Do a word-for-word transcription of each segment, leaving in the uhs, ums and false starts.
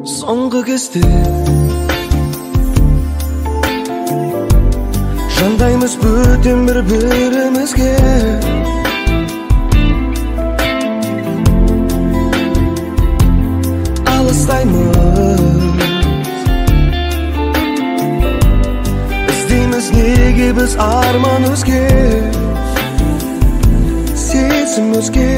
Соңғы кезде жандаймыз бөтен бір-бірімізге, алыстаймыз. Іздейміз неге біз арман өзге, сезім өзге.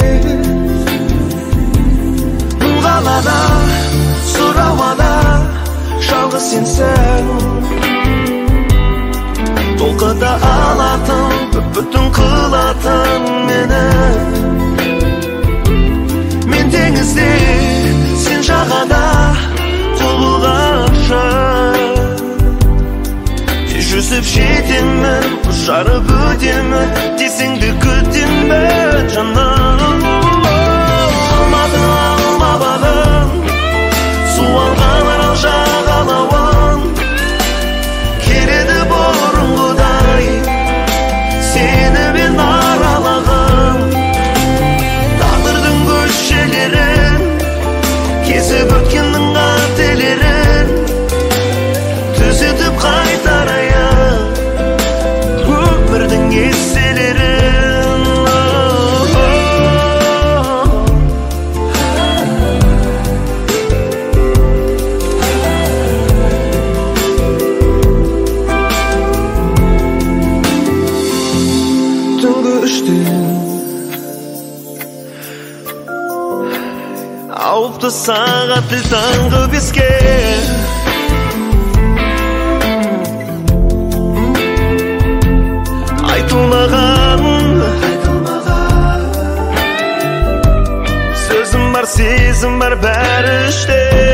Бұл қалада сұр ауада жалғыз сенсің, толқыда алатын, бүтін қылатын мені. Мен теңізде, сен жағада құбылғанша, тез жүзіп жетемін, жарып өтемін, десеңді күтемін жаным. Алмады алмабадың, су алған арал жағалауын, келеді бұрынғыдай сені мен аралағым. Тағдырдың көшелерін кезіп өткеннің қателерін түзетіп қайтарайын өмірдің естелерін. Түнгі үштен ауыпты сағат тіл таңғы беске, айтылмаған сөзім бар, сезім бар, бәрі іште.